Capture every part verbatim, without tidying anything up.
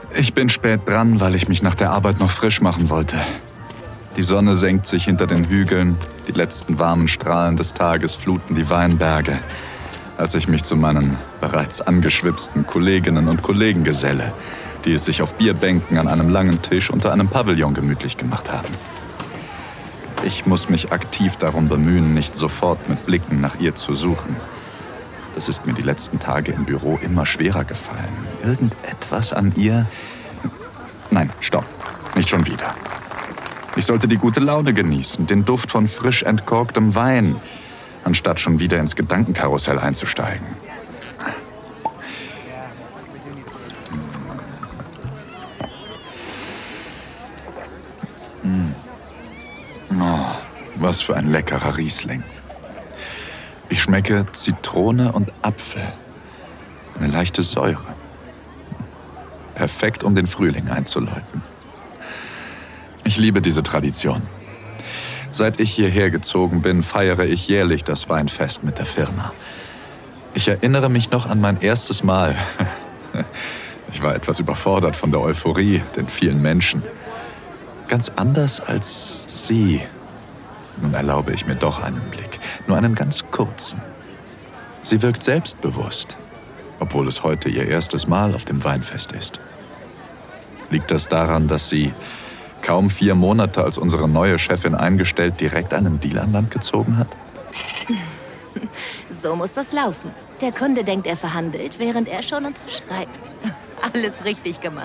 Ich bin spät dran, weil ich mich nach der Arbeit noch frisch machen wollte. Die Sonne senkt sich hinter den Hügeln, die letzten warmen Strahlen des Tages fluten die Weinberge, als ich mich zu meinen bereits angeschwipsten Kolleginnen und Kollegen geselle, die es sich auf Bierbänken an einem langen Tisch unter einem Pavillon gemütlich gemacht haben. Ich muss mich aktiv darum bemühen, nicht sofort mit Blicken nach ihr zu suchen. Das ist mir die letzten Tage im Büro immer schwerer gefallen. Irgendetwas an ihr... Nein, stopp. Nicht schon wieder. Ich sollte die gute Laune genießen, den Duft von frisch entkorktem Wein, anstatt schon wieder ins Gedankenkarussell einzusteigen. Oh, was für ein leckerer Riesling. Ich schmecke Zitrone und Apfel. Eine leichte Säure. Perfekt, um den Frühling einzuläuten. Ich liebe diese Tradition. Seit ich hierher gezogen bin, feiere ich jährlich das Weinfest mit der Firma. Ich erinnere mich noch an mein erstes Mal. Ich war etwas überfordert von der Euphorie, den vielen Menschen. Ganz anders als Sie. Nun erlaube ich mir doch einen Blick, nur einen ganz kurzen. Sie wirkt selbstbewusst, obwohl es heute ihr erstes Mal auf dem Weinfest ist. Liegt das daran, dass sie, kaum vier Monate als unsere neue Chefin eingestellt, direkt einen Deal an Land gezogen hat? So muss das laufen. Der Kunde denkt, er verhandelt, während er schon unterschreibt. Alles richtig gemacht.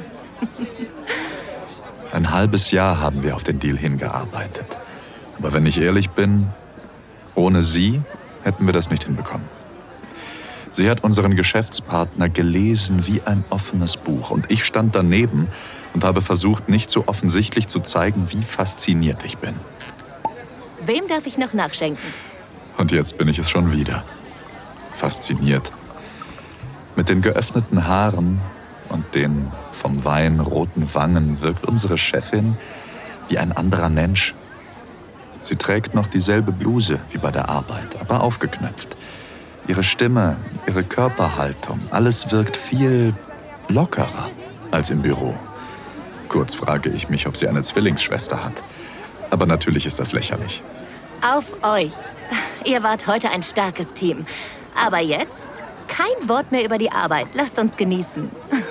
Ein halbes Jahr haben wir auf den Deal hingearbeitet. Aber wenn ich ehrlich bin, ohne sie hätten wir das nicht hinbekommen. Sie hat unseren Geschäftspartner gelesen wie ein offenes Buch. Und ich stand daneben und habe versucht, nicht so offensichtlich zu zeigen, wie fasziniert ich bin. Wem darf ich noch nachschenken? Und jetzt bin ich es schon wieder. Fasziniert. Mit den geöffneten Haaren und den vom Wein roten Wangen wirkt unsere Chefin wie ein anderer Mensch. Sie trägt noch dieselbe Bluse wie bei der Arbeit, aber aufgeknöpft. Ihre Stimme, ihre Körperhaltung, alles wirkt viel lockerer als im Büro. Kurz frage ich mich, ob sie eine Zwillingsschwester hat. Aber natürlich ist das lächerlich. Auf euch. Ihr wart heute ein starkes Team. Aber jetzt kein Wort mehr über die Arbeit. Lasst uns genießen.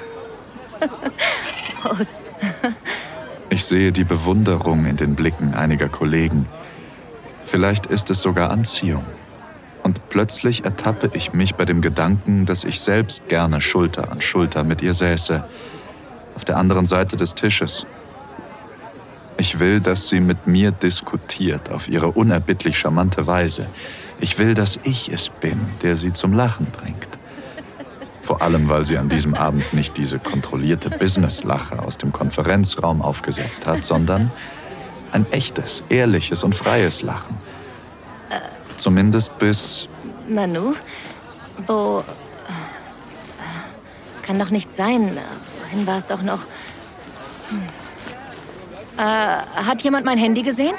Prost. Ich sehe die Bewunderung in den Blicken einiger Kollegen. Vielleicht ist es sogar Anziehung. Und plötzlich ertappe ich mich bei dem Gedanken, dass ich selbst gerne Schulter an Schulter mit ihr säße, auf der anderen Seite des Tisches. Ich will, dass sie mit mir diskutiert, auf ihre unerbittlich charmante Weise. Ich will, dass ich es bin, der sie zum Lachen bringt. Vor allem, weil sie an diesem Abend nicht diese kontrollierte Business-Lache aus dem Konferenzraum aufgesetzt hat, sondern ein echtes, ehrliches und freies Lachen. Zumindest bis... Nanu? Wo... Kann doch nicht sein. Wohin war es doch noch? Hm. Äh, hat jemand mein Handy gesehen?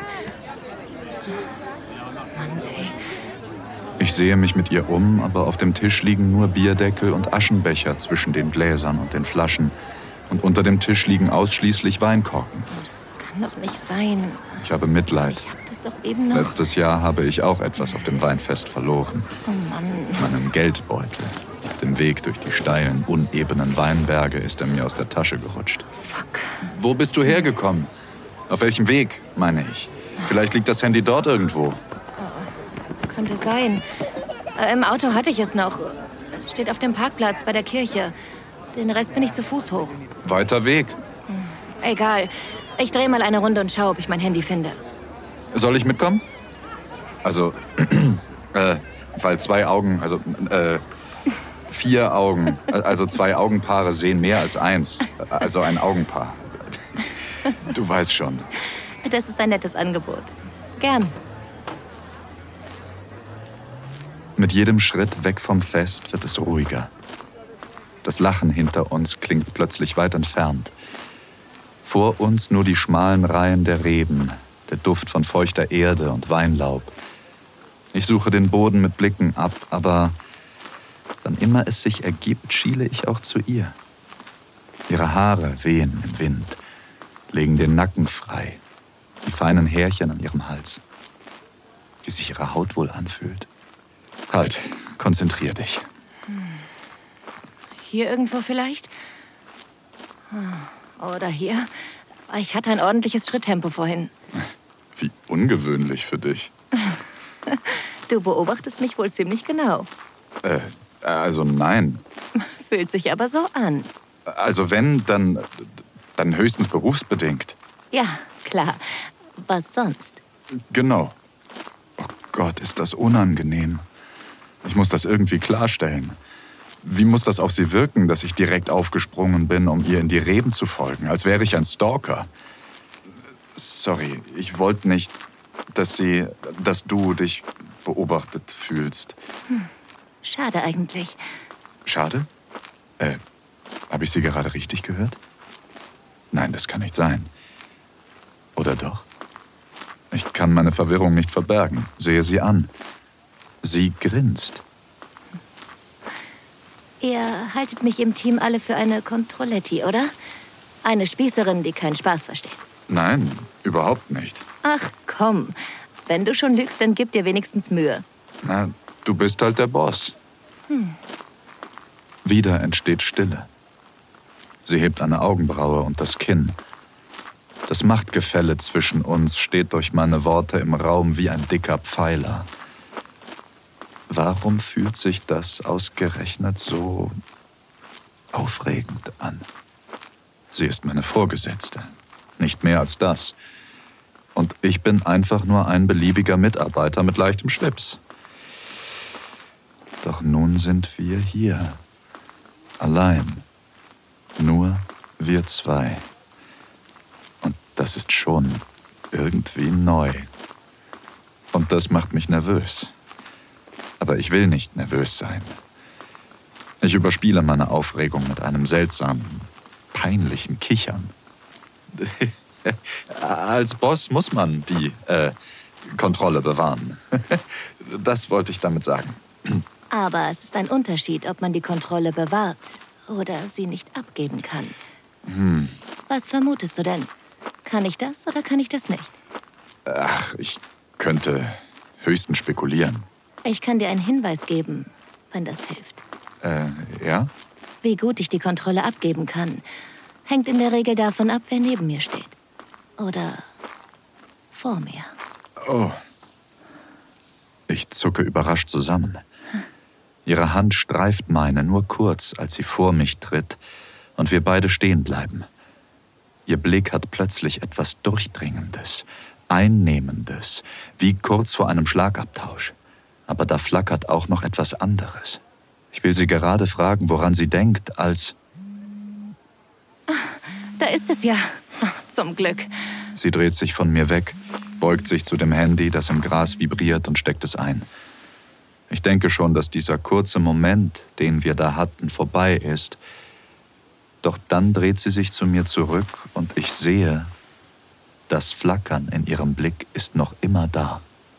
Mann, ey. Ich sehe mich mit ihr um, aber auf dem Tisch liegen nur Bierdeckel und Aschenbecher zwischen den Gläsern und den Flaschen. Und unter dem Tisch liegen ausschließlich Weinkorken. Oh, das kann doch nicht sein. Ich habe Mitleid. Ich hab das doch eben noch... Letztes Jahr habe ich auch etwas auf dem Weinfest verloren. Oh Mann. Meinen Geldbeutel. Auf dem Weg durch die steilen, unebenen Weinberge ist er mir aus der Tasche gerutscht. Fuck. Wo bist du hergekommen? Auf welchem Weg, meine ich? Vielleicht liegt das Handy dort irgendwo. Oh, könnte sein. Äh, Im Auto hatte ich es noch. Es steht auf dem Parkplatz bei der Kirche. Den Rest bin ich zu Fuß hoch. Weiter Weg. Egal. Ich drehe mal eine Runde und schaue, ob ich mein Handy finde. Soll ich mitkommen? Also, äh, weil zwei Augen, also, äh, vier Augen, also zwei Augenpaare sehen mehr als eins. Also ein Augenpaar. Du weißt schon. Das ist ein nettes Angebot. Gern. Mit jedem Schritt weg vom Fest wird es ruhiger. Das Lachen hinter uns klingt plötzlich weit entfernt. Vor uns nur die schmalen Reihen der Reben, der Duft von feuchter Erde und Weinlaub. Ich suche den Boden mit Blicken ab, aber wann immer es sich ergibt, schiele ich auch zu ihr. Ihre Haare wehen im Wind, legen den Nacken frei, die feinen Härchen an ihrem Hals. Wie sich ihre Haut wohl anfühlt. Halt, konzentrier dich. Hier irgendwo vielleicht? Oder hier? Ich hatte ein ordentliches Schritttempo vorhin. Wie ungewöhnlich für dich. Du beobachtest mich wohl ziemlich genau. Äh, also nein. Fühlt sich aber so an. Also wenn, dann, dann höchstens berufsbedingt. Ja, klar. Was sonst? Genau. Oh Gott, ist das unangenehm. Ich muss das irgendwie klarstellen. Wie muss das auf sie wirken, dass ich direkt aufgesprungen bin, um ihr in die Reben zu folgen, als wäre ich ein Stalker? Sorry, ich wollte nicht, dass sie, dass du dich beobachtet fühlst. Hm. Schade eigentlich. Schade? Äh, habe ich Sie gerade richtig gehört? Nein, das kann nicht sein. Oder doch? Ich kann meine Verwirrung nicht verbergen. Sehe sie an. Sie grinst. Ihr haltet mich im Team alle für eine Controletti, oder? Eine Spießerin, die keinen Spaß versteht. Nein, überhaupt nicht. Ach komm, wenn du schon lügst, dann gib dir wenigstens Mühe. Na, du bist halt der Boss. Hm. Wieder entsteht Stille. Sie hebt eine Augenbraue und das Kinn. Das Machtgefälle zwischen uns steht durch meine Worte im Raum wie ein dicker Pfeiler. Warum fühlt sich das ausgerechnet so aufregend an? Sie ist meine Vorgesetzte, nicht mehr als das. Und ich bin einfach nur ein beliebiger Mitarbeiter mit leichtem Schwips. Doch nun sind wir hier. Allein. Nur wir zwei. Und das ist schon irgendwie neu. Und das macht mich nervös. Aber ich will nicht nervös sein. Ich überspiele meine Aufregung mit einem seltsamen, peinlichen Kichern. Als Boss muss man die äh, Kontrolle bewahren. Das wollte ich damit sagen. Aber es ist ein Unterschied, ob man die Kontrolle bewahrt oder sie nicht abgeben kann. Hm. Was vermutest du denn? Kann ich das oder kann ich das nicht? Ach, ich könnte höchstens spekulieren. Ich kann dir einen Hinweis geben, wenn das hilft. Äh, ja? Wie gut ich die Kontrolle abgeben kann, hängt in der Regel davon ab, wer neben mir steht. Oder vor mir. Oh. Ich zucke überrascht zusammen. Ihre Hand streift meine nur kurz, als sie vor mich tritt und wir beide stehen bleiben. Ihr Blick hat plötzlich etwas Durchdringendes, Einnehmendes, wie kurz vor einem Schlagabtausch. Aber da flackert auch noch etwas anderes. Ich will sie gerade fragen, woran sie denkt, als... Da ist es ja. Zum Glück. Sie dreht sich von mir weg, beugt sich zu dem Handy, das im Gras vibriert, und steckt es ein. Ich denke schon, dass dieser kurze Moment, den wir da hatten, vorbei ist. Doch dann dreht sie sich zu mir zurück und ich sehe, das Flackern in ihrem Blick ist noch immer da.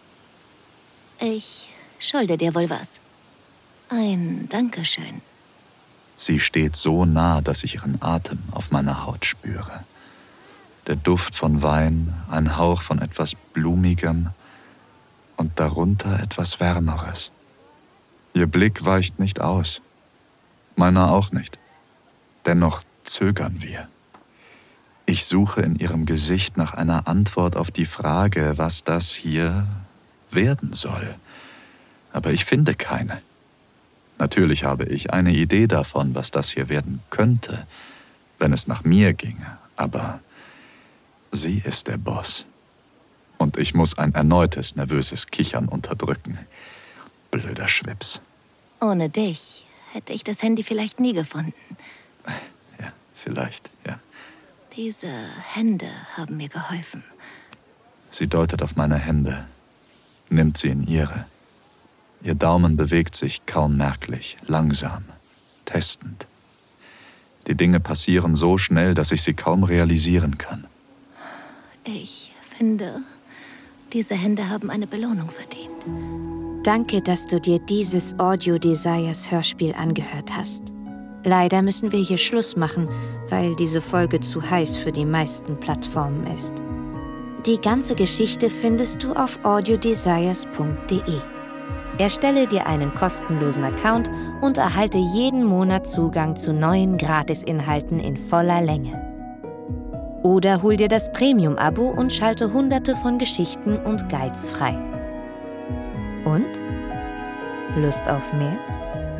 Ich schulde dir wohl was. Ein Dankeschön. Sie steht so nah, dass ich ihren Atem auf meiner Haut spüre. Der Duft von Wein, ein Hauch von etwas Blumigem und darunter etwas Wärmeres. Ihr Blick weicht nicht aus. Meiner auch nicht. Dennoch zögern wir. Ich suche in ihrem Gesicht nach einer Antwort auf die Frage, was das hier werden soll. Aber ich finde keine. Natürlich habe ich eine Idee davon, was das hier werden könnte, wenn es nach mir ginge. Aber sie ist der Boss. Und ich muss ein erneutes nervöses Kichern unterdrücken. Blöder Schwips. Ohne dich hätte ich das Handy vielleicht nie gefunden. Ja, vielleicht, ja. Diese Hände haben mir geholfen. Sie deutet auf meine Hände, nimmt sie in ihre. Ihr Daumen bewegt sich kaum merklich, langsam, testend. Die Dinge passieren so schnell, dass ich sie kaum realisieren kann. Ich finde, diese Hände haben eine Belohnung verdient. Danke, dass du dir dieses Audio Desires Hörspiel angehört hast. Leider müssen wir hier Schluss machen, weil diese Folge zu heiß für die meisten Plattformen ist. Die ganze Geschichte findest du auf audiodesires punkt de. Erstelle dir einen kostenlosen Account und erhalte jeden Monat Zugang zu neuen Gratisinhalten in voller Länge. Oder hol dir das Premium-Abo und schalte hunderte von Geschichten und Guides frei. Und? Lust auf mehr?